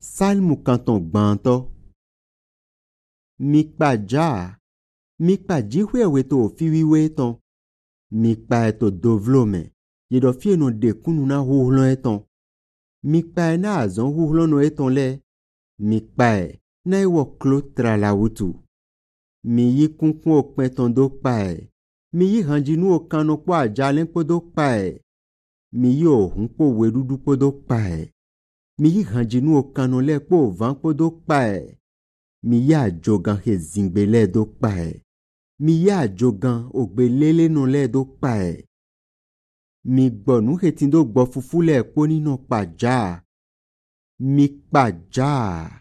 Salmu kanton gbanto. Mikpa ja. Mikpa jihwewe to fiwiwe ton. Mikpa eto dovlome. Yedo fie no dekunu na huhlon eton. Mikpa na azon huhlon no eton le. Mikpa na ewo klotra la wutu. Mi yi kunkun okpen ton do pae. Mi yi hanjinu okano po ajalen po do pae. Mi yi ohun po wedudu po do pae. Mi yi hanjinu okano le po van po do pae. Mi yi ajogan he zingbe le do pae. Mi yi ajogan ogbelele no le do pae. Mi gbonu he tindo gbo fufu le po nino pa ja. Mi pa ja.